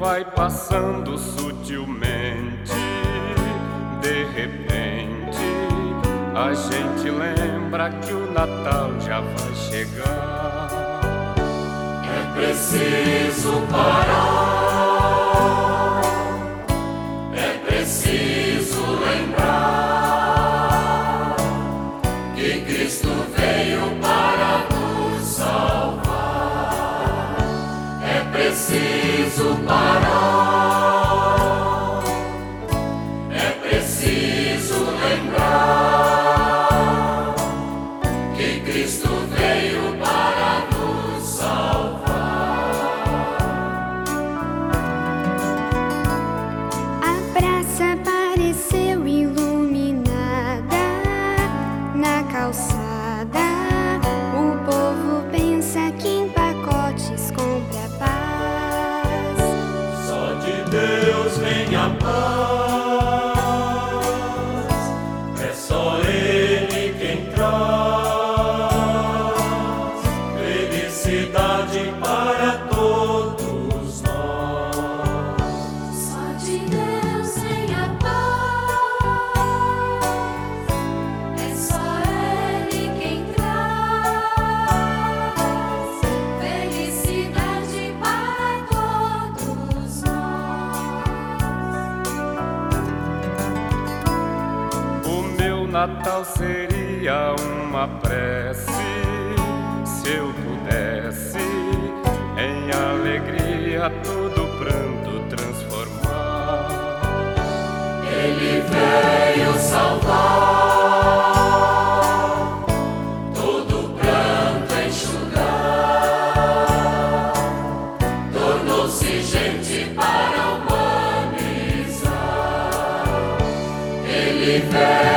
vai passando sutilmente. De repente, a gente lembra que o Natal já vai chegar. É preciso parar, é preciso lembrar que Cristo veio para nos salvar. É preciso parar, é preciso lembrar que Cristo veio para nos salvar. A praça pareceu iluminada na calçada. O povo pensa que em pacotes compra paz. Só de Deus vem a paz, é só Ele quem traz felicidade para todos nós. Só de Deus vem a paz, é só Ele quem traz felicidade para todos nós. O meu Natal seria uma prece, se eu pudesse em alegria todo pranto transformar. Ele veio salvar, todo pranto enxugar, tornou-se gente para humanizar. Ele veio